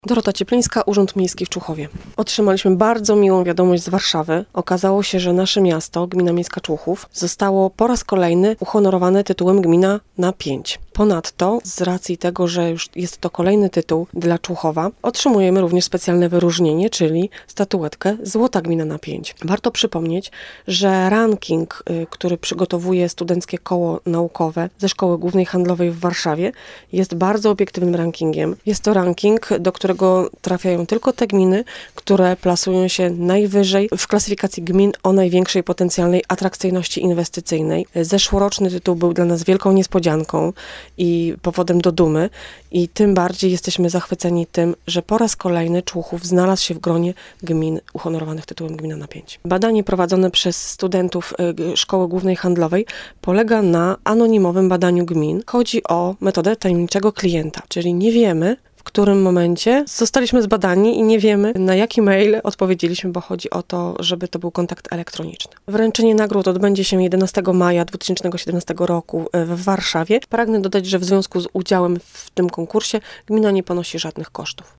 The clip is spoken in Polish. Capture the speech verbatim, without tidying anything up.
Dorota Cieplińska, Urząd Miejski w Człuchowie. Otrzymaliśmy bardzo miłą wiadomość z Warszawy. Okazało się, że nasze miasto, gmina miejska Człuchów, zostało po raz kolejny uhonorowane tytułem Gmina na pięć. Ponadto, z racji tego, że już jest to kolejny tytuł dla Człuchowa, otrzymujemy również specjalne wyróżnienie, czyli statuetkę Złota Gmina na pięć. Warto przypomnieć, że ranking, który przygotowuje Studenckie Koło Naukowe ze Szkoły Głównej Handlowej w Warszawie, jest bardzo obiektywnym rankingiem. Jest to ranking, do którego trafiają tylko te gminy, które plasują się najwyżej w klasyfikacji gmin o największej potencjalnej atrakcyjności inwestycyjnej. Zeszłoroczny tytuł był dla nas wielką niespodzianką i powodem do dumy i tym bardziej jesteśmy zachwyceni tym, że po raz kolejny Człuchów znalazł się w gronie gmin uhonorowanych tytułem Gmina na pięć. Badanie prowadzone przez studentów Szkoły Głównej Handlowej polega na anonimowym badaniu gmin. Chodzi o metodę tajemniczego klienta, czyli nie wiemy, w którym momencie zostaliśmy zbadani i nie wiemy, na jaki mail odpowiedzieliśmy, bo chodzi o to, żeby to był kontakt elektroniczny. Wręczenie nagród odbędzie się jedenastego maja dwa tysiące siedemnastego roku w Warszawie. Pragnę dodać, że w związku z udziałem w tym konkursie gmina nie ponosi żadnych kosztów.